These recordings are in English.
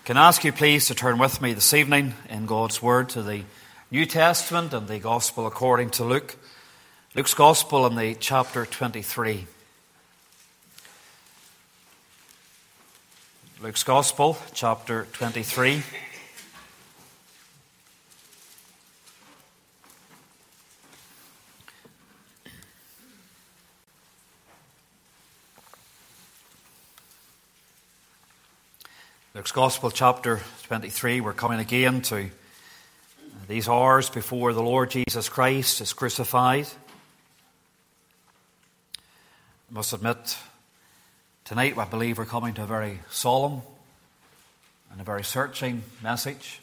Can I ask you please to turn with me this evening in God's Word to the New Testament and the Gospel according to Luke. Luke's Gospel in the chapter 23. Luke's Gospel, chapter 23. Luke's Gospel, chapter 23, we're coming again to these hours before the Lord Jesus Christ is crucified. I must admit, tonight I believe we're coming to a very solemn and a very searching message.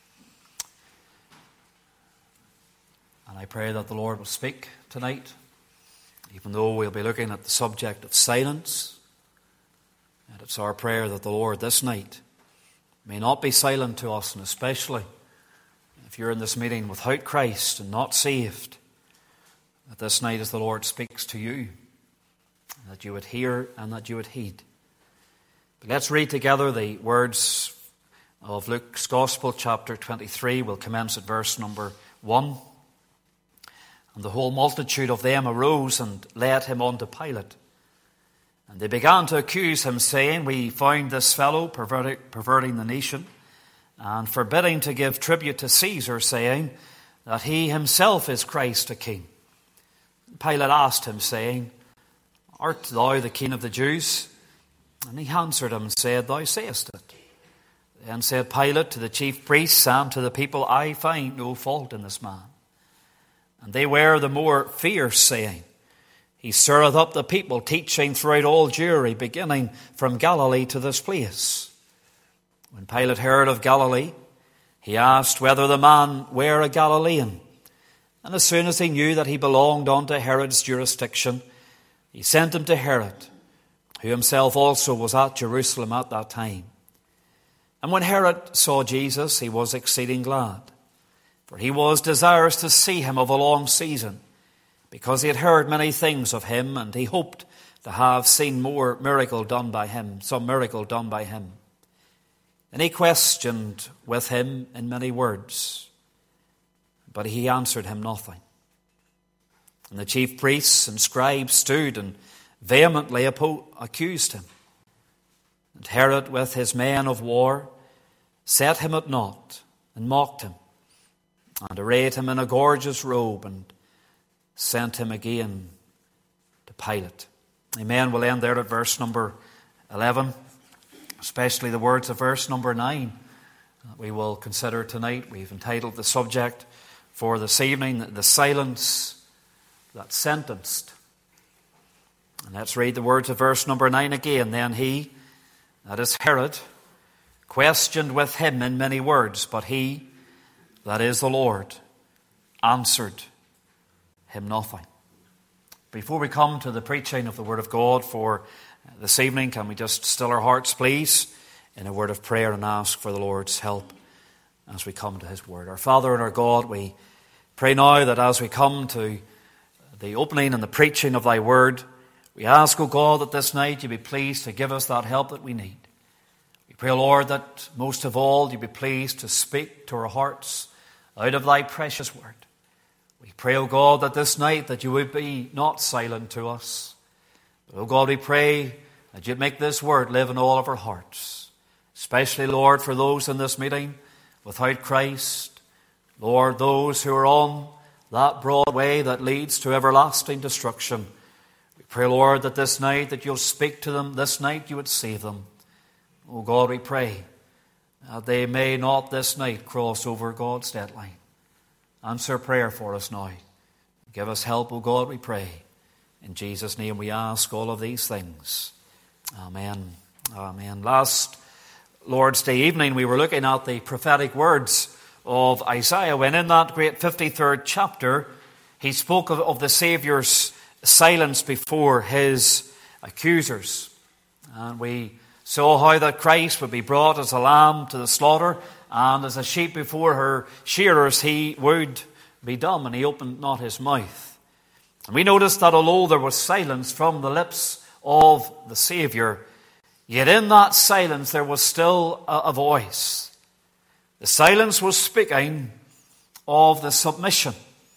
And I pray that the Lord will speak tonight, even though we'll be looking at the subject of silence. And it's our prayer that the Lord this night may not be silent to us, and especially if you're in this meeting without Christ and not saved, that this night as the Lord speaks to you, that you would hear and that you would heed. But let's read together the words of Luke's Gospel, chapter 23. We'll commence at verse number 1. And the whole multitude of them arose and led him unto Pilate. And they began to accuse him, saying, We found this fellow perverting the nation, and forbidding to give tribute to Caesar, saying that he himself is Christ the King. Pilate asked him, saying, Art thou the King of the Jews? And he answered him and said, Thou sayest it. Then said Pilate to the chief priests and to the people, I find no fault in this man. And they were the more fierce, saying, He stirreth up the people, teaching throughout all Jewry, beginning from Galilee to this place. When Pilate heard of Galilee, he asked whether the man were a Galilean. And as soon as he knew that he belonged unto Herod's jurisdiction, he sent him to Herod, who himself also was at Jerusalem at that time. And when Herod saw Jesus, he was exceeding glad, for he was desirous to see him of a long season, because he had heard many things of him, and he hoped to have seen some miracle done by him. And he questioned with him in many words, but he answered him nothing. And the chief priests and scribes stood and vehemently accused him. And Herod with his men of war set him at naught and mocked him, and arrayed him in a gorgeous robe, and sent him again to Pilate. Amen. We'll end there at verse number 11, especially the words of verse number 9 that we will consider tonight. We've entitled the subject for this evening, The Silence That Sentenced. And let's read the words of verse number 9 again. Then he, that is Herod, questioned with him in many words, but he, that is the Lord, answered him nothing. Before we come to the preaching of the Word of God for this evening, can we just still our hearts, please, in a word of prayer and ask for the Lord's help as we come to His Word. Our Father and our God, we pray now that as we come to the opening and the preaching of Thy Word, we ask, O God, that this night You be pleased to give us that help that we need. We pray, Lord, that most of all You be pleased to speak to our hearts out of Thy precious Word. We pray, O God, that this night that You would be not silent to us. But, O God, we pray that You'd make this Word live in all of our hearts. Especially, Lord, for those in this meeting without Christ. Lord, those who are on that broad way that leads to everlasting destruction. We pray, Lord, that this night that You'll speak to them. This night You would save them. O God, we pray that they may not this night cross over God's deadline. Answer prayer for us now. Give us help, O God, we pray. In Jesus' name we ask all of these things. Amen. Amen. Last Lord's Day evening we were looking at the prophetic words of Isaiah, when in that great 53rd chapter he spoke of the Saviour's silence before his accusers. And we saw how that Christ would be brought as a lamb to the slaughter, and as a sheep before her shearers, He would be dumb, and He opened not His mouth. And we noticed that although there was silence from the lips of the Saviour, Yet in that silence there was still a voice. The silence was speaking of the submission.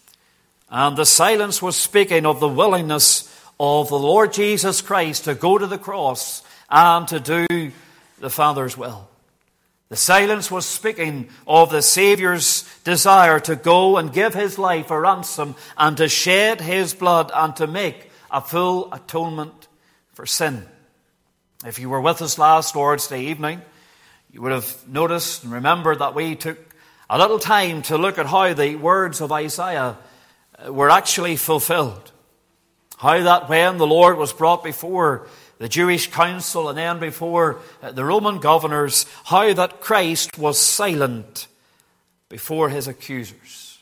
And the silence was speaking of the willingness of the Lord Jesus Christ to go to the cross and to do the Father's will. The silence was speaking of the Saviour's desire to go and give his life a ransom and to shed his blood and to make a full atonement for sin. If you were with us last Lord's Day evening, you would have noticed and remembered that we took a little time to look at how the words of Isaiah were actually fulfilled. How that when the Lord was brought before the Jewish council and then before the Roman governors, how that Christ was silent before his accusers.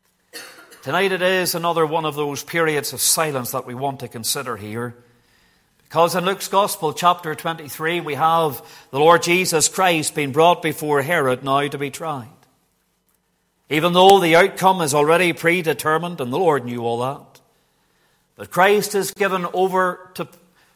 Tonight it is another one of those periods of silence that we want to consider here. Because in Luke's Gospel, chapter 23, we have the Lord Jesus Christ being brought before Herod now to be tried. Even though the outcome is already predetermined, and the Lord knew all that. But Christ is given over to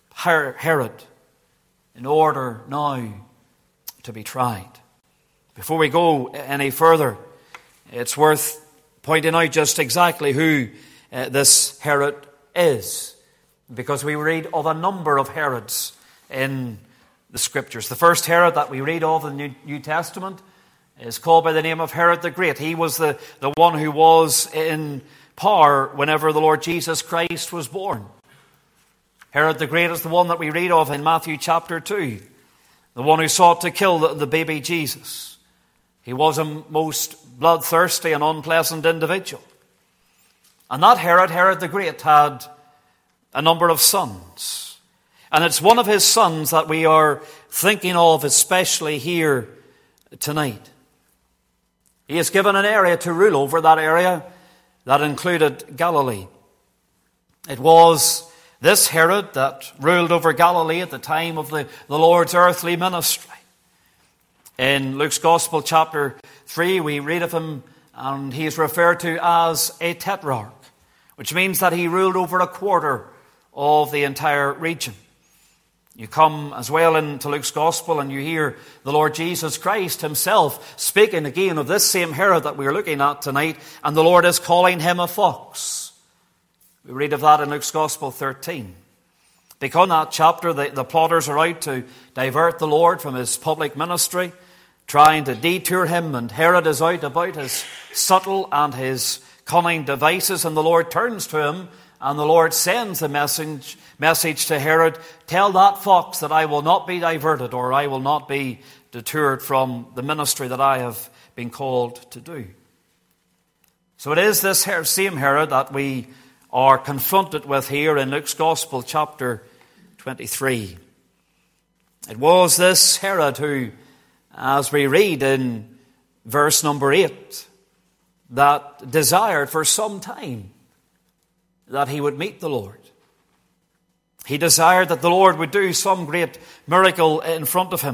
Herod in order now to be tried. Before we go any further, it's worth pointing out just exactly who this Herod is. Because we read of a number of Herods in the Scriptures. The first Herod that we read of in the New Testament is called by the name of Herod the Great. He was the one who was in power whenever the Lord Jesus Christ was born. Herod the Great is the one that we read of in Matthew chapter 2. The one who sought to kill the baby Jesus. He was a most bloodthirsty and unpleasant individual. And that Herod the Great, had a number of sons. And it's one of his sons that we are thinking of especially here tonight. He is given an area to rule over. That area that included Galilee. It was this Herod that ruled over Galilee at the time of the Lord's earthly ministry. In Luke's Gospel chapter 3 we read of him, and he is referred to as a tetrarch, which means that he ruled over a quarter of the entire region. You come as well into Luke's Gospel and you hear the Lord Jesus Christ himself speaking again of this same Herod that we're looking at tonight, and the Lord is calling him a fox. We read of that in Luke's Gospel 13. Because in that chapter the plotters are out to divert the Lord from his public ministry, trying to detour him, and Herod is out about his subtle and his cunning devices, and the Lord turns to him. And the Lord sends the message to Herod, tell that fox that I will not be diverted, or I will not be deterred from the ministry that I have been called to do. So it is this same Herod that we are confronted with here in Luke's Gospel chapter 23. It was this Herod who, as we read in verse number 8, that desired for some time that he would meet the Lord. He desired that the Lord would do some great miracle in front of him.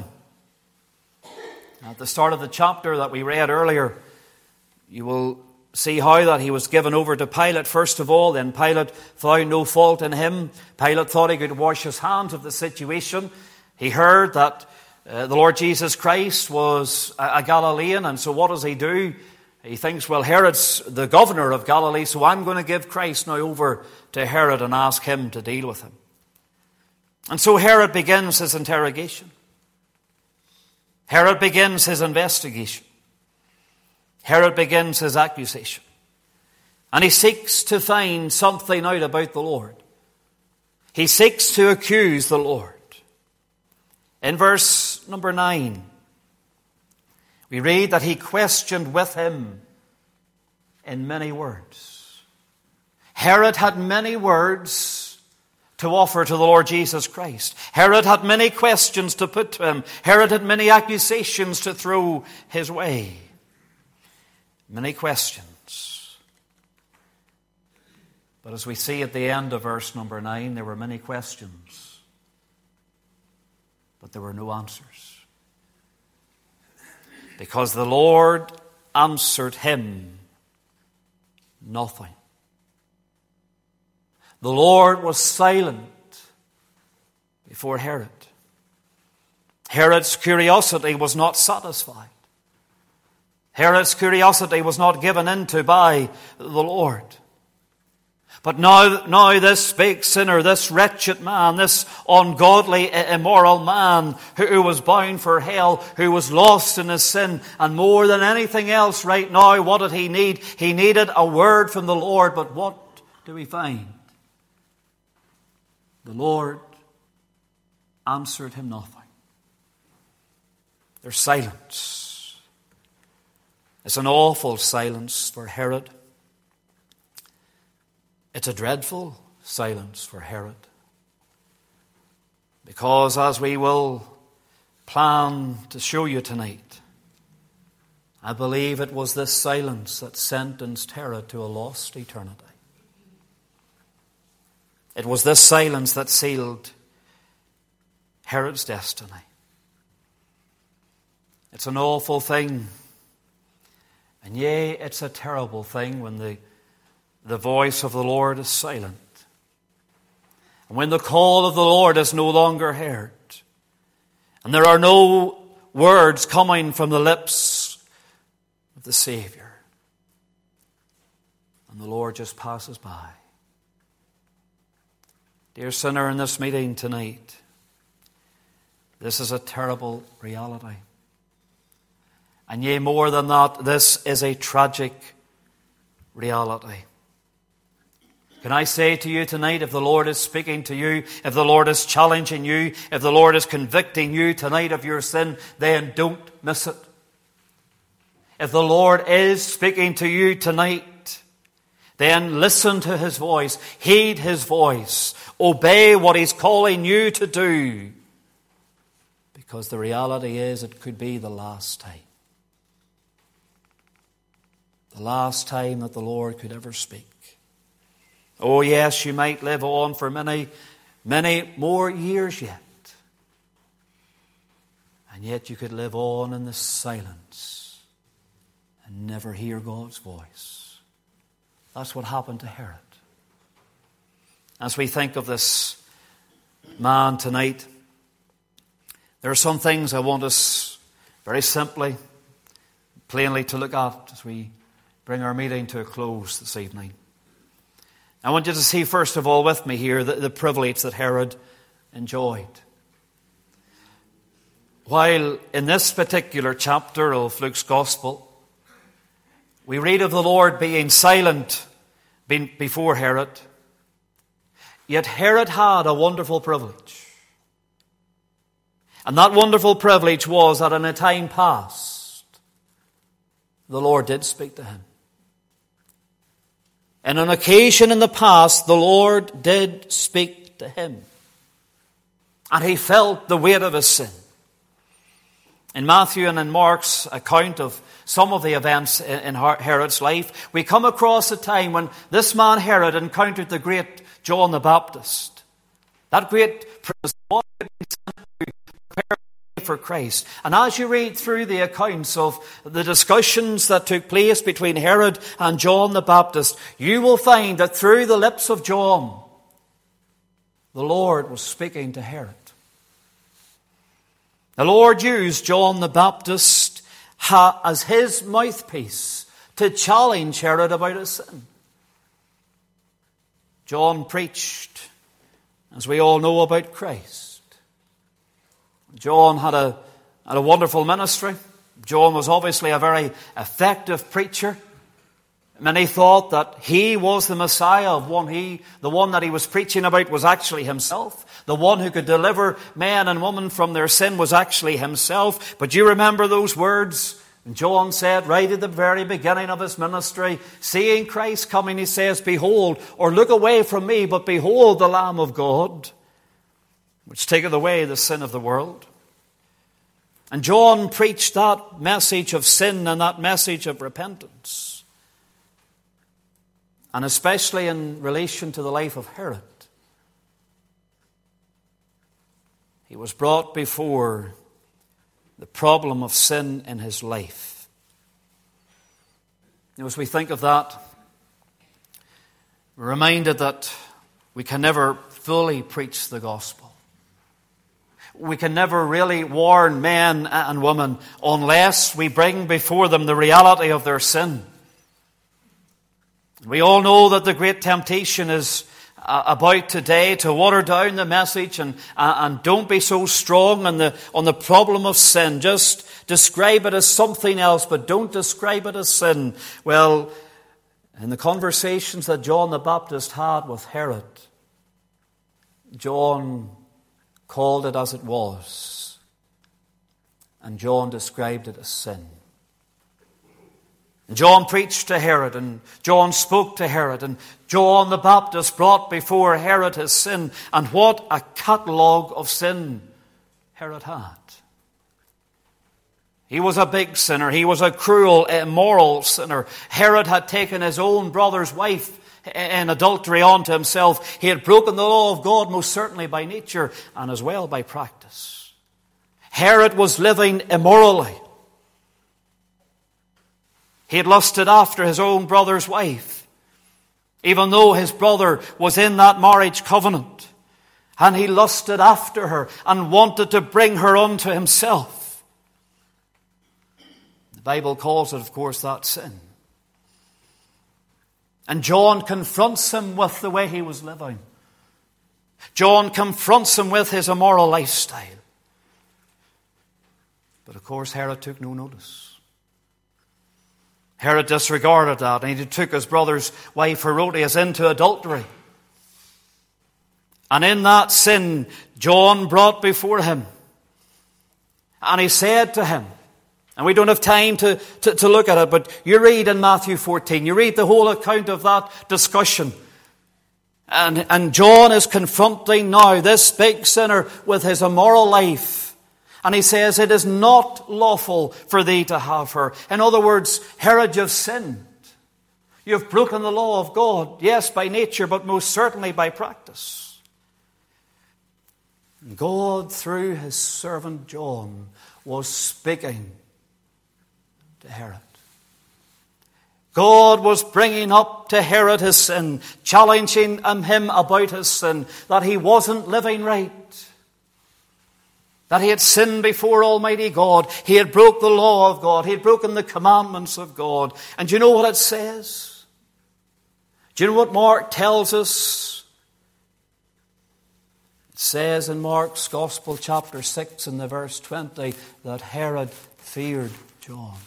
At the start of the chapter that we read earlier, you will see how that he was given over to Pilate first of all. Then Pilate found no fault in him. Pilate thought he could wash his hands of the situation. He heard that the Lord Jesus Christ was a Galilean, and so what does he do? He thinks, well, Herod's the governor of Galilee, so I'm going to give Christ now over to Herod and ask him to deal with him. And so Herod begins his interrogation. Herod begins his investigation. Herod begins his accusation. And he seeks to find something out about the Lord. He seeks to accuse the Lord. In verse number 9, we read that he questioned with him in many words. Herod had many words to offer to the Lord Jesus Christ. Herod had many questions to put to him. Herod had many accusations to throw his way. Many questions. But as we see at the end of verse number 9, there were many questions, but there were no answers. Because the Lord answered him nothing. The Lord was silent before Herod. Herod's curiosity was not satisfied. Herod's curiosity was not given into by the Lord. But now this fake sinner, this wretched man, this ungodly, immoral man who was bound for hell, who was lost in his sin, and more than anything else right now, what did he need? He needed a word from the Lord, but what do we find? The Lord answered him nothing. There's silence. It's an awful silence for Herod. It's a dreadful silence for Herod. Because as we will plan to show you tonight, I believe it was this silence that sentenced Herod to a lost eternity. It was this silence that sealed Herod's destiny. It's an awful thing. And yea, it's a terrible thing when the voice of the Lord is silent. And when the call of the Lord is no longer heard. And there are no words coming from the lips of the Savior. And the Lord just passes by. Dear sinner, in this meeting tonight, this is a terrible reality. And yea, more than that, this is a tragic reality. Can I say to you tonight, if the Lord is speaking to you, if the Lord is challenging you, if the Lord is convicting you tonight of your sin, then don't miss it. If the Lord is speaking to you tonight, then listen to His voice, heed His voice, obey what He's calling you to do. Because the reality is it could be the last time. The last time that the Lord could ever speak. Oh yes, you might live on for many, many more years yet. And yet you could live on in the silence and never hear God's voice. That's what happened to Herod. As we think of this man tonight, there are some things I want us very simply, plainly to look at as we bring our meeting to a close this evening. I want you to see first of all with me here the privilege that Herod enjoyed. While in this particular chapter of Luke's Gospel, we read of the Lord being silent before Herod, yet Herod had a wonderful privilege. And that wonderful privilege was that in a time past, the Lord did speak to him. And on occasion in the past, the Lord did speak to him. And he felt the weight of his sin. In Matthew and in Mark's account of some of the events in Herod's life, we come across a time when this man Herod encountered the great John the Baptist. That great one who had been sent to prepare for Christ. And as you read through the accounts of the discussions that took place between Herod and John the Baptist, you will find that through the lips of John, the Lord was speaking to Herod. The Lord used John the Baptist as his mouthpiece to challenge Herod about his sin. John preached, as we all know, about Christ. John had a wonderful ministry. John was obviously a very effective preacher. Many thought that he was the Messiah, the one that he was preaching about was actually himself. The one who could deliver men and women from their sin was actually himself. But you remember those words? And John said right at the very beginning of his ministry, seeing Christ coming, he says, "Behold," or "Look away from me, but behold the Lamb of God, which taketh away the sin of the world." And John preached that message of sin and that message of repentance. And especially in relation to the life of Herod. He was brought before the problem of sin in his life. As we think of that, we're reminded that we can never fully preach the gospel. we can never really warn men and women unless we bring before them the reality of their sin. We all know that the great temptation is about today to water down the message and don't be so strong on the problem of sin. Just describe it as something else, but don't describe it as sin. Well, in the conversations that John the Baptist had with Herod, John called it as it was, and John described it as sin. John preached to Herod, and John spoke to Herod, and John the Baptist brought before Herod his sin. And what a catalogue of sin Herod had. He was a big sinner. He was a cruel, immoral sinner. Herod had taken his own brother's wife in adultery onto himself. He had broken the law of God, most certainly by nature and as well by practice. Herod was living immorally. He had lusted after his own brother's wife, even though his brother was in that marriage covenant. And he lusted after her and wanted to bring her unto himself. The Bible calls it, of course, that sin. And John confronts him with the way he was living. John confronts him with his immoral lifestyle. But of course, Herod took no notice. Herod disregarded that, and he took his brother's wife Herodias into adultery. And in that sin, John brought before him. And he said to him, and we don't have time to look at it, but you read in Matthew 14, you read the whole account of that discussion. And John is confronting now this big sinner with his immoral life. And he says, it is not lawful for thee to have her. In other words, Herod, you've sinned. You've broken the law of God. Yes, by nature, but most certainly by practice. God, through his servant John, was speaking to Herod. God was bringing up to Herod his sin, challenging him about his sin, that he wasn't living right. That he had sinned before Almighty God. He had broke the law of God. He had broken the commandments of God. And do you know what it says? Do you know what Mark tells us? It says in Mark's Gospel, chapter 6, in the verse 20, that Herod feared John.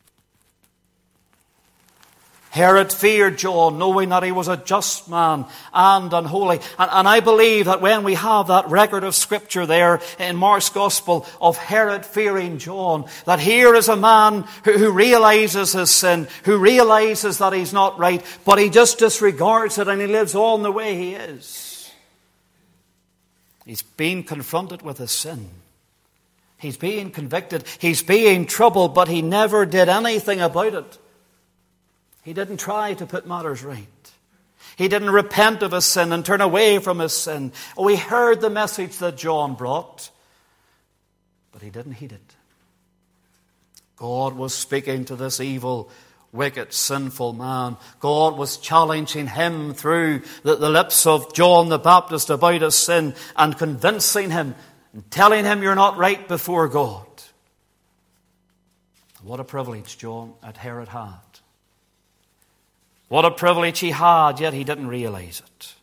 Herod feared John, knowing that he was a just man and unholy. And I believe that when we have that record of Scripture there in Mark's Gospel of Herod fearing John, that here is a man who realizes his sin, who realizes that he's not right, but he just disregards it and he lives on the way he is. He's being confronted with his sin. He's being convicted. He's being troubled, but he never did anything about it. He didn't try to put matters right. He didn't repent of his sin and turn away from his sin. Oh, he heard the message that John brought, but he didn't heed it. God was speaking to this evil, wicked, sinful man. God was challenging him through the lips of John the Baptist about his sin and convincing him and telling him you're not right before God. What a privilege Herod had. What a privilege he had, yet he didn't realize it.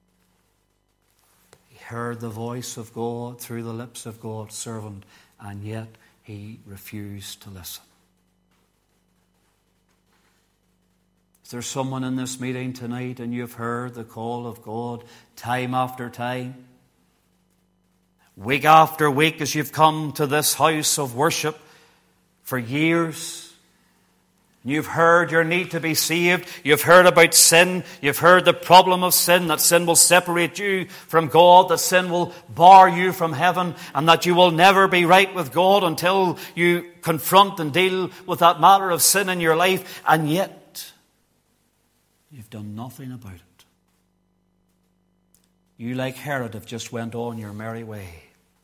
He heard the voice of God through the lips of God's servant, and yet he refused to listen. Is there someone in this meeting tonight and you've heard the call of God time after time? Week after week as you've come to this house of worship for years? You've heard your need to be saved. You've heard about sin. You've heard the problem of sin, that sin will separate you from God, that sin will bar you from heaven, and that you will never be right with God until you confront and deal with that matter of sin in your life. And yet, you've done nothing about it. You, like Herod, have just went on your merry way.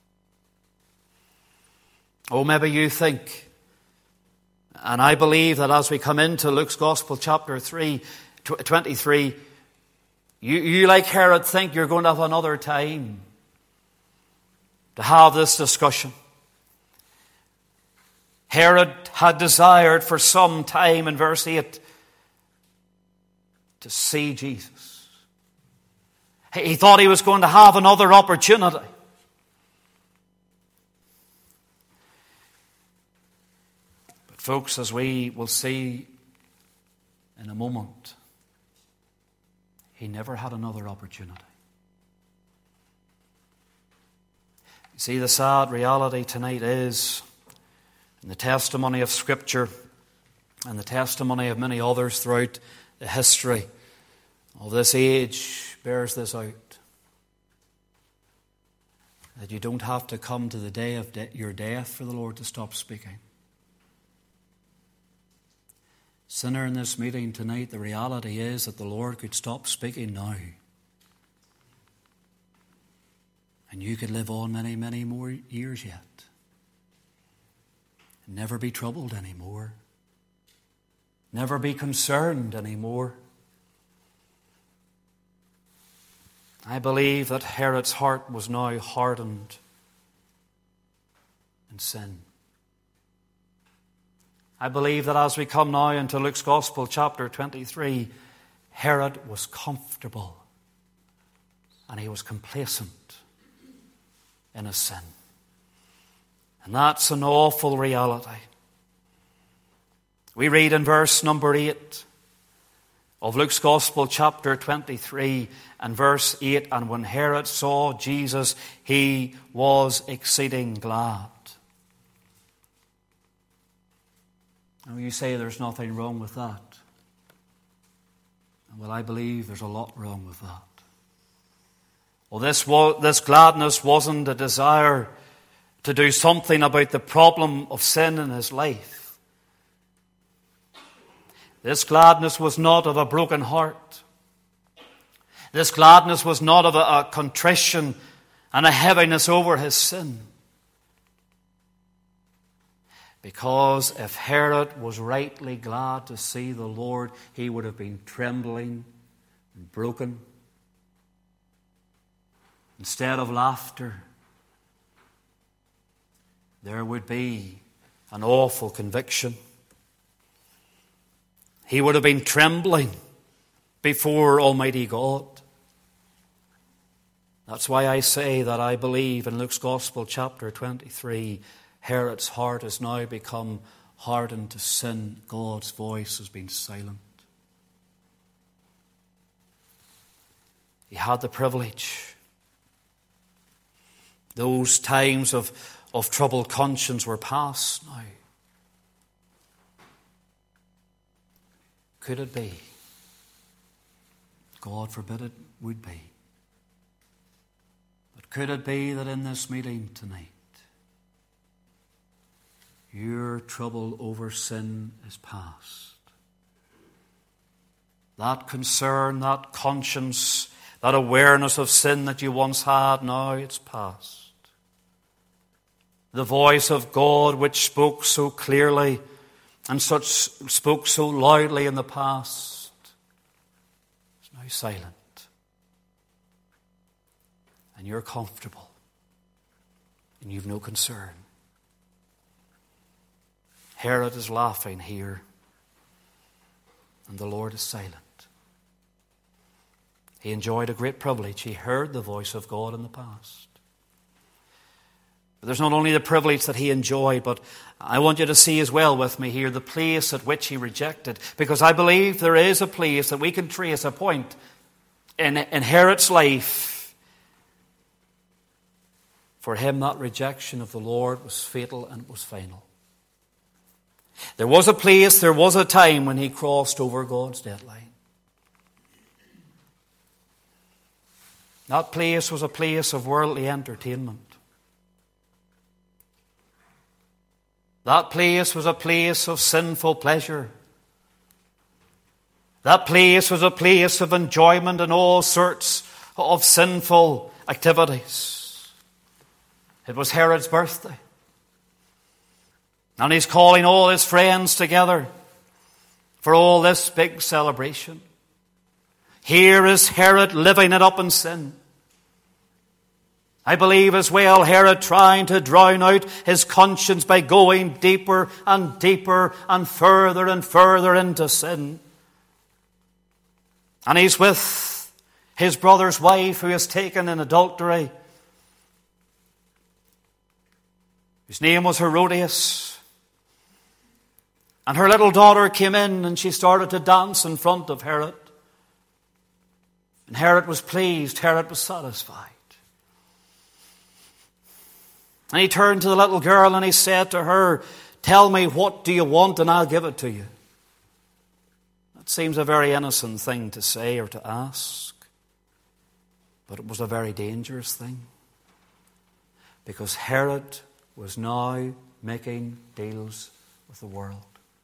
Oh, maybe you think, and I believe that as we come into Luke's Gospel, chapter 23, you like Herod think you're going to have another time to have this discussion. Herod had desired for some time, in verse 8, to see Jesus. He thought he was going to have another opportunity. But folks, as we will see in a moment, he never had another opportunity. You see, the sad reality tonight is, in the testimony of Scripture and the testimony of many others throughout the history of this age bears this out, that you don't have to come to the day of your death for the Lord to stop speaking. Sinner, in this meeting tonight, the reality is that the Lord could stop speaking now. And you could live on many, many more years yet. And never be troubled anymore. Never be concerned anymore. I believe that Herod's heart was now hardened in sin. I believe that as we come now into Luke's Gospel, chapter 23, Herod was comfortable and he was complacent in his sin. And that's an awful reality. We read in verse number 8 of Luke's Gospel, chapter 23, and verse 8, and when Herod saw Jesus, he was exceeding glad. Now you say there's nothing wrong with that. Well, I believe there's a lot wrong with that. Well, this gladness wasn't a desire to do something about the problem of sin in his life. This gladness was not of a broken heart. This gladness was not of a contrition and a heaviness over his sin. Because if Herod was rightly glad to see the Lord, he would have been trembling and broken. Instead of laughter, there would be an awful conviction. He would have been trembling before Almighty God. That's why I say that I believe in Luke's Gospel, chapter 23, Herod's heart has now become hardened to sin. God's voice has been silent. He had the privilege. Those times of troubled conscience were past now. Could it be? God forbid it would be. But could it be that in this meeting tonight, your trouble over sin is past? That concern, that conscience, that awareness of sin that you once had, now it's past. The voice of God which spoke so clearly and spoke so loudly in the past is now silent. And you're comfortable. And you've no concern. Herod is laughing here. And the Lord is silent. He enjoyed a great privilege. He heard the voice of God in the past. But there's not only the privilege that he enjoyed, but I want you to see as well with me here the place at which he rejected. Because I believe there is a place that we can trace a point in Herod's life. For him, that rejection of the Lord was fatal and it was final. There was a place, there was a time when he crossed over God's deadline. That place was a place of worldly entertainment. That place was a place of sinful pleasure. That place was a place of enjoyment and all sorts of sinful activities. It was Herod's birthday. And he's calling all his friends together for all this big celebration. Here is Herod living it up in sin. I believe as well Herod trying to drown out his conscience by going deeper and deeper and further into sin. And he's with his brother's wife who is taken in adultery, whose name was Herodias. And her little daughter came in and she started to dance in front of Herod. And Herod was pleased, Herod was satisfied. And he turned to the little girl and he said to her, "Tell me, what do you want and I'll give it to you." That seems a very innocent thing to say or to ask. But it was a very dangerous thing. Because Herod was now making deals with the world.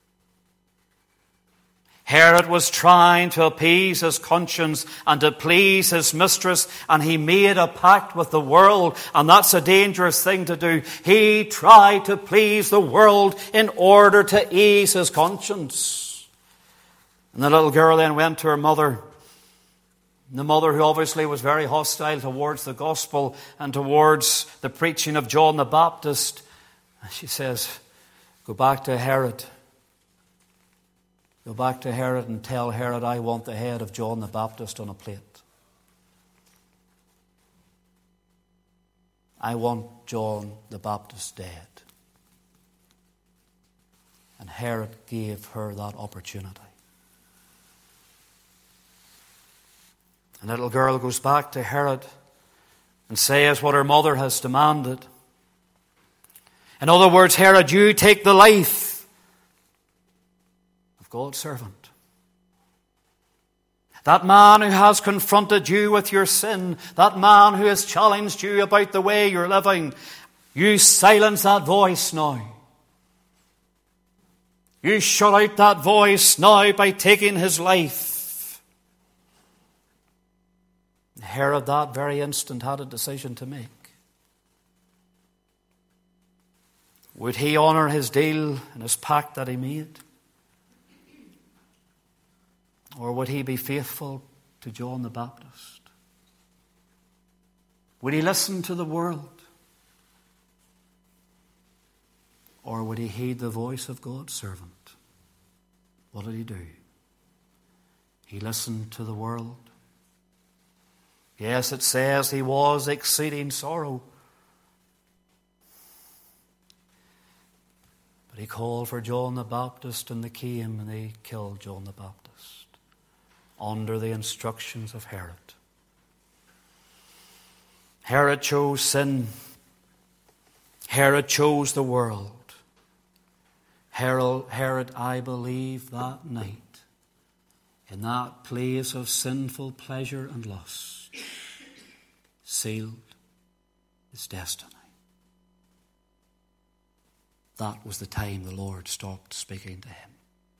Herod was trying to appease his conscience and to please his mistress, and he made a pact with the world, and that's a dangerous thing to do. He tried to please the world in order to ease his conscience. And the little girl then went to her mother. The mother, who obviously was very hostile towards the gospel and towards the preaching of John the Baptist, she says, "Go back to Herod. Go back to Herod and tell Herod I want the head of John the Baptist on a plate. I want John the Baptist dead." And Herod gave her that opportunity. And the little girl goes back to Herod and says what her mother has demanded. In other words, "Herod, you take the life of God's servant. That man who has confronted you with your sin, that man who has challenged you about the way you're living, you silence that voice now. You shut out that voice now by taking his life." Herod that very instant had a decision to make. Would he honor his deal and his pact that he made? Or would he be faithful to John the Baptist? Would he listen to the world? Or would he heed the voice of God's servant? What did he do? He listened to the world. Yes, it says he was exceeding sorrow. But he called for John the Baptist, and they came and they killed John the Baptist under the instructions of Herod. Herod chose sin. Herod chose the world. Herod, I believe, that night, in that place of sinful pleasure and lust, sealed his destiny. That was the time the Lord stopped speaking to him.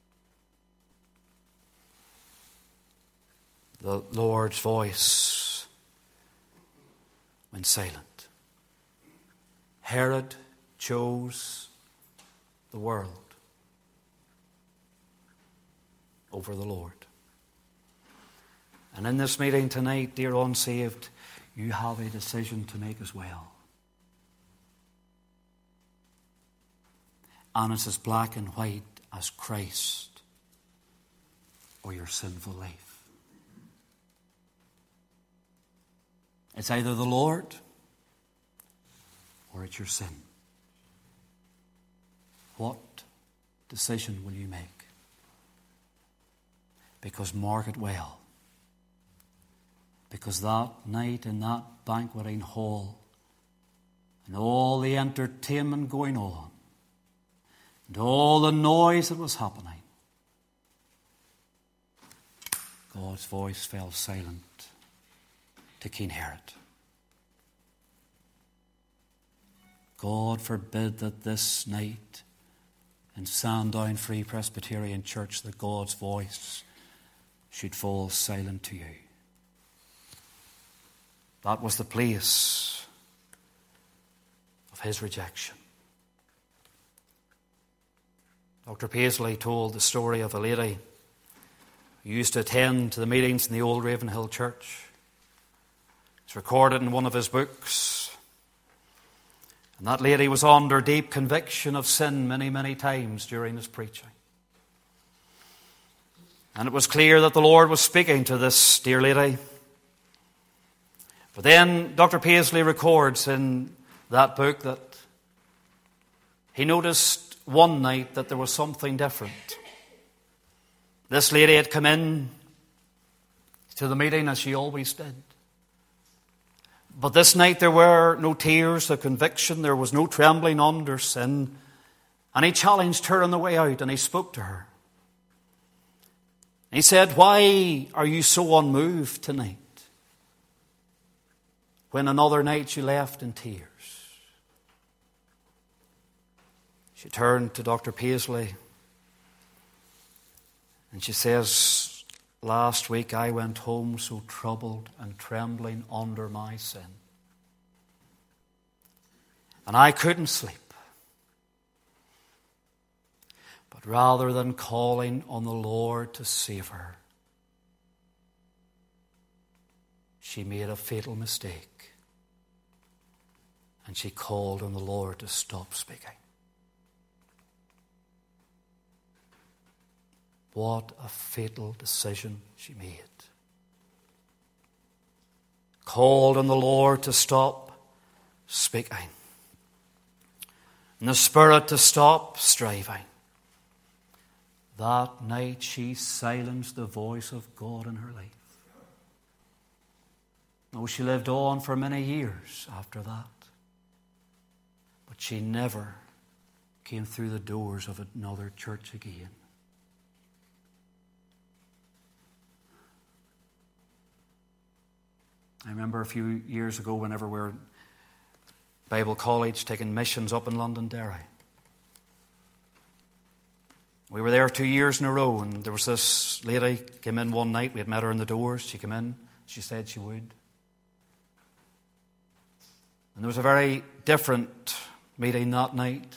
The Lord's voice went silent. Herod chose the world over the Lord. And in this meeting tonight, dear unsaved, you have a decision to make as well. And it's as black and white as Christ or your sinful life. It's either the Lord or it's your sin. What decision will you make? Because mark it well. Because that night in that banqueting hall and all the entertainment going on and all the noise that was happening, God's voice fell silent to King Herod. God forbid that this night in Sandown Free Presbyterian Church that God's voice should fall silent to you. That was the place of his rejection. Dr. Paisley told the story of a lady who used to attend to the meetings in the old Ravenhill Church. It's recorded in one of his books. And that lady was under deep conviction of sin many, many times during his preaching. And it was clear that the Lord was speaking to this dear lady. But then Dr. Paisley records in that book that he noticed one night that there was something different. This lady had come in to the meeting as she always did. But this night there were no tears of conviction, there was no trembling under sin. And he challenged her on the way out and he spoke to her. He said, "Why are you so unmoved tonight, when another night you left in tears?" She turned to Dr. Paisley and she says, "Last week I went home so troubled and trembling under my sin. And I couldn't sleep. But rather than calling on the Lord to save her, she made a fatal mistake. And she called on the Lord to stop speaking." What a fatal decision she made. Called on the Lord to stop speaking. And the Spirit to stop striving. That night she silenced the voice of God in her life. Oh, she lived on for many years after that. But she never came through the doors of another church again. I remember a few years ago, whenever we were at Bible College taking missions up in Londonderry. We were there 2 years in a row, and there was this lady came in one night. We had met her in the doors. She came in. She said she would. And there was a very different meeting that night.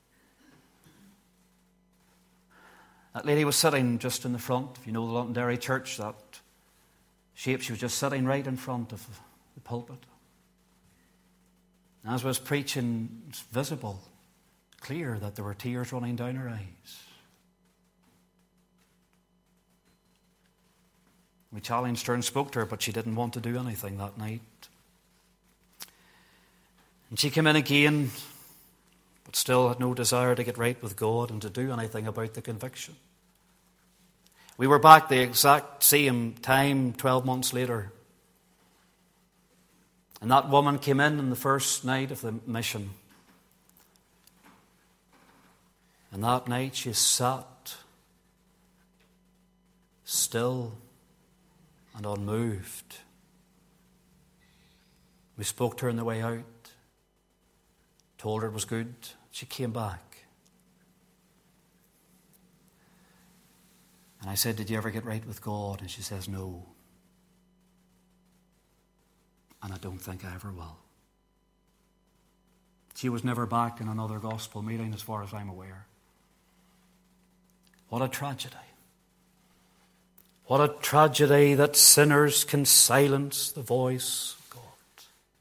That lady was sitting just in the front. If you know the Londonderry church, that shape, she was just sitting right in front of the pulpit. And as I was preaching, it's visible, clear that there were tears running down her eyes. We challenged her and spoke to her, but she didn't want to do anything that night. And she came in again, but still had no desire to get right with God and to do anything about the conviction. We were back the exact same time 12 months later. And that woman came in on the first night of the mission. And that night she sat still and unmoved. We spoke to her on the way out, told her it was good. She came back. And I said, "Did you ever get right with God?" And she says, "No. And I don't think I ever will." She was never back in another gospel meeting as far as I'm aware. What a tragedy. What a tragedy that sinners can silence the voice of God.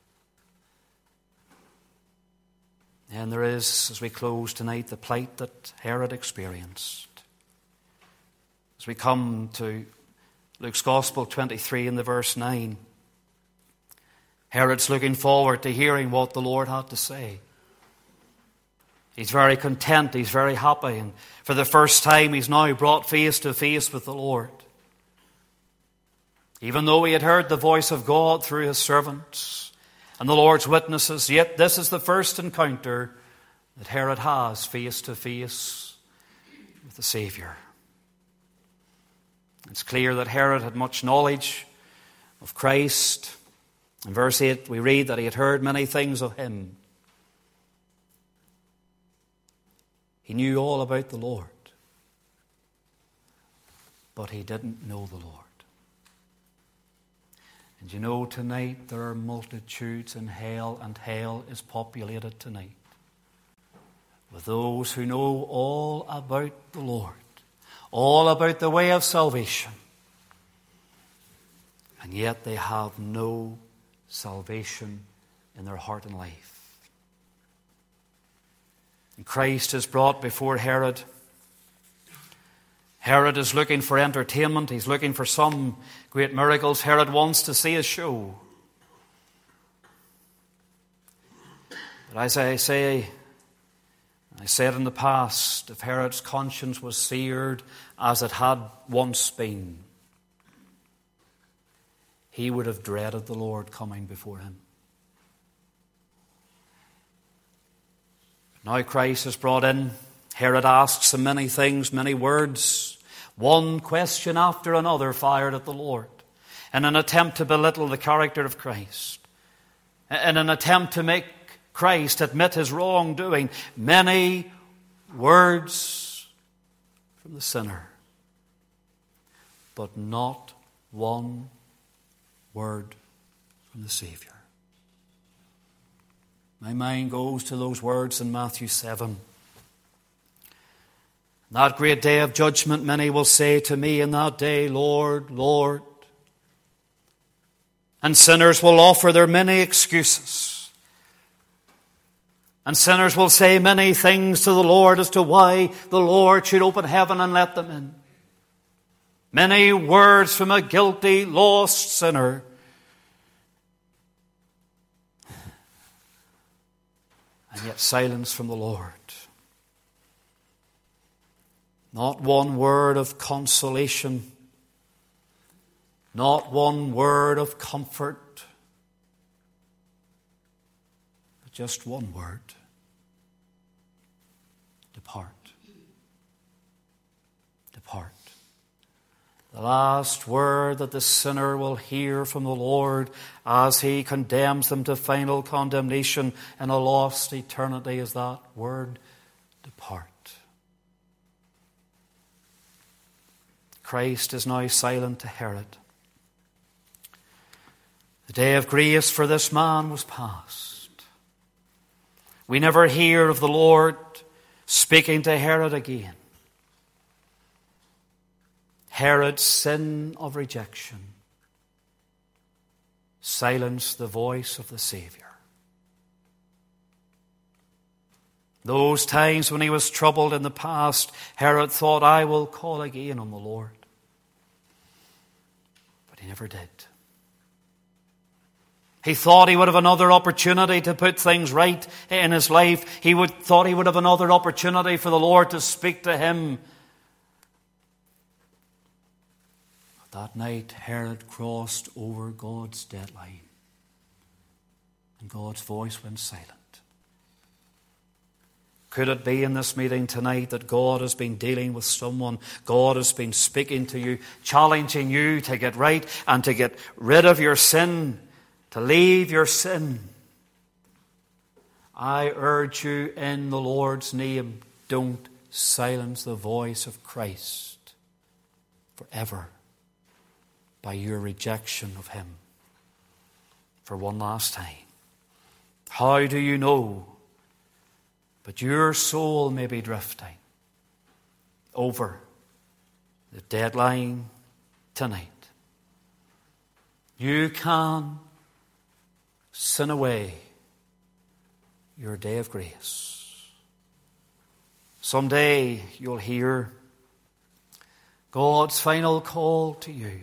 And there is, as we close tonight, the plight that Herod experienced. As we come to Luke's Gospel 23 in the verse 9, Herod's looking forward to hearing what the Lord had to say. He's very content, he's very happy, and for the first time he's now brought face to face with the Lord. Even though he had heard the voice of God through his servants and the Lord's witnesses, yet this is the first encounter that Herod has face to face with the Savior. It's clear that Herod had much knowledge of Christ. In verse 8 we read that he had heard many things of him. He knew all about the Lord, but he didn't know the Lord. And you know, tonight there are multitudes in hell, and hell is populated tonight with those who know all about the Lord, all about the way of salvation, and yet they have no salvation in their heart and life. And Christ is brought before Herod. Herod is looking for entertainment. He's looking for some great miracles. Herod wants to see a show. But as I said in the past, if Herod's conscience was seared as it had once been, he would have dreaded the Lord coming before him. Now Christ is brought in. Herod asks him many things, many words. One question after another fired at the Lord in an attempt to belittle the character of Christ, in an attempt to make Christ admit his wrongdoing. Many words from the sinner, but not one word from the Savior. My mind goes to those words in Matthew 7. That great day of judgment, many will say to me in that day, Lord, Lord. And sinners will offer their many excuses. And sinners will say many things to the Lord as to why the Lord should open heaven and let them in. Many words from a guilty, lost sinner. And yet silence from the Lord. Not one word of consolation. Not one word of comfort. But just one word. Depart. Depart. The last word that the sinner will hear from the Lord as he condemns them to final condemnation in a lost eternity is that word, depart. Christ is now silent to Herod. The day of grace for this man was past. We never hear of the Lord speaking to Herod again. Herod's sin of rejection silenced the voice of the Savior. Those times when he was troubled in the past, Herod thought, I will call again on the Lord. But he never did. He thought he would have another opportunity to put things right in his life. Thought he would have another opportunity for the Lord to speak to him. That night, Herod crossed over God's deadline, and God's voice went silent. Could it be in this meeting tonight that God has been dealing with someone? God has been speaking to you, challenging you to get right and to get rid of your sin, to leave your sin. I urge you in the Lord's name, don't silence the voice of Christ forever by your rejection of him for one last time. How do you know? But your soul may be drifting over the deadline tonight. You can sin away your day of grace. Someday you'll hear God's final call to you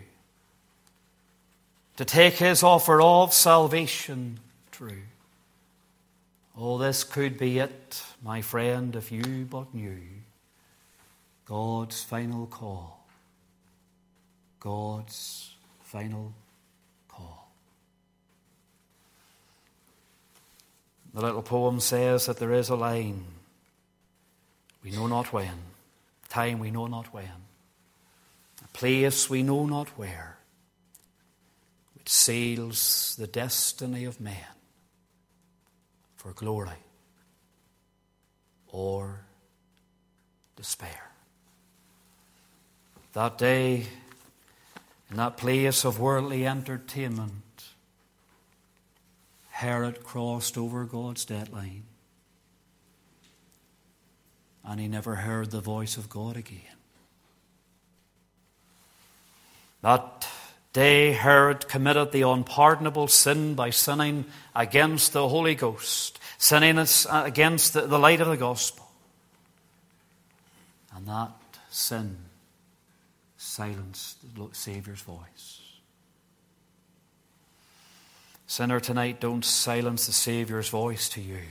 to take his offer of salvation true. Oh, this could be it, my friend, if you but knew God's final call. God's final call. The little poem says that there is a line, we know not when, time we know not when, a place we know not where, which seals the destiny of man for glory or despair. That day, in that place of worldly entertainment, Herod crossed over God's deadline, and he never heard the voice of God again. That day, Herod committed the unpardonable sin by sinning against the Holy Ghost, sinning against the light of the gospel. And that sin silenced the Saviour's voice. Sinner, tonight, don't silence the Saviour's voice to you.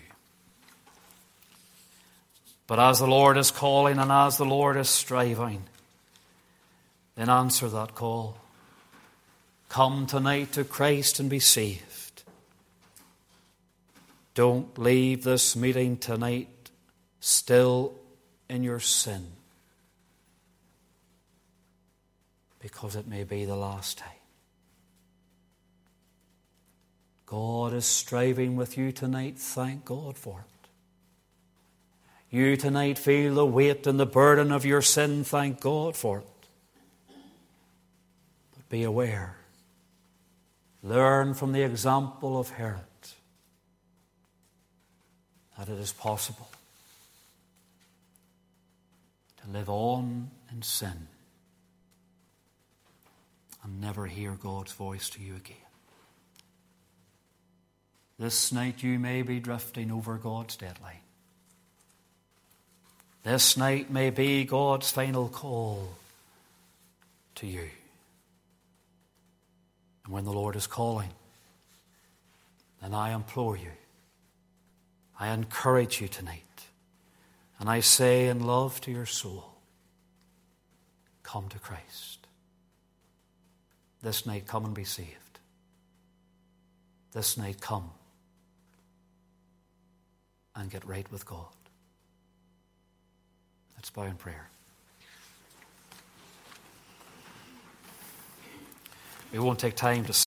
But as the Lord is calling and as the Lord is striving, then answer that call. Come tonight to Christ and be saved. Don't leave this meeting tonight still in your sin, because it may be the last time. God is striving with you tonight. Thank God for it. You tonight feel the weight and the burden of your sin. Thank God for it. But be aware. Learn from the example of Herod that it is possible to live on in sin and never hear God's voice to you again. This night you may be drifting over God's deadline. This night may be God's final call to you. And when the Lord is calling, then I implore you, I encourage you tonight, and I say in love to your soul, come to Christ. This night, come and be saved. This night, come and get right with God. Let's bow in prayer. We won't take time to